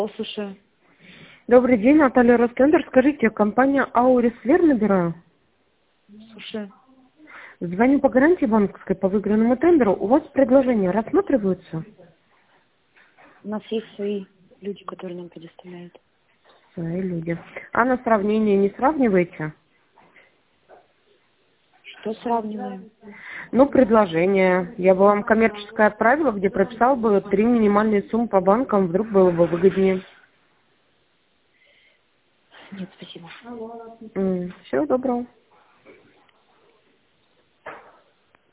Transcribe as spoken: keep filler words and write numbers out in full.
Слушаю. Добрый день, Наталья Ростендер. Скажите, компания Аурис Вер набираю? Слушаю. Звоню по гарантии банковской по выигранному тендеру. У вас предложения рассматриваются? У нас есть свои люди, которые нам предоставляют. Свои люди. А на сравнение не сравниваете? Что сравниваем? Ну, предложение. Я бы вам коммерческое отправила, где прописал бы три минимальные суммы по банкам, вдруг было бы выгоднее. Нет, спасибо. М, Всего доброго.